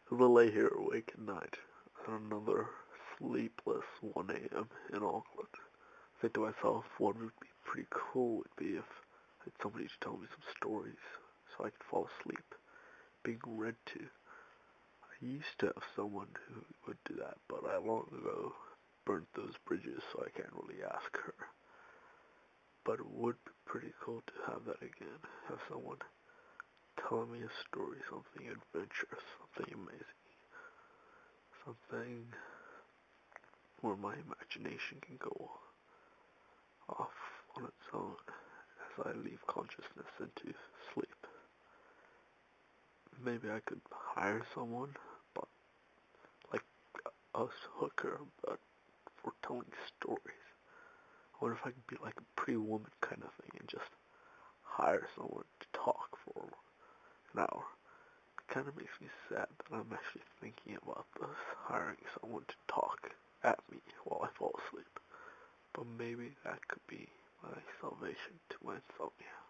As I lay here awake at night, on another sleepless 1 a.m. in Auckland, I think to myself what would be pretty cool would be if I had somebody to tell me some stories so I could fall asleep, being read to. I used to have someone who would do that, but I long ago burnt those bridges, so I can't really ask her. But it would be pretty cool to have that again, have someone telling me a story, something adventurous, something amazing, something where my imagination can go off on its own as I leave consciousness into sleep. Maybe I could hire someone, but like us hooker, but for telling stories. I wonder if I could be like a pre-woman kind of thing and just hire someone to talk for an hour. It kind of makes me sad that I'm actually thinking about this, hiring someone to talk at me while I fall asleep. But maybe that could be my salvation to my insomnia.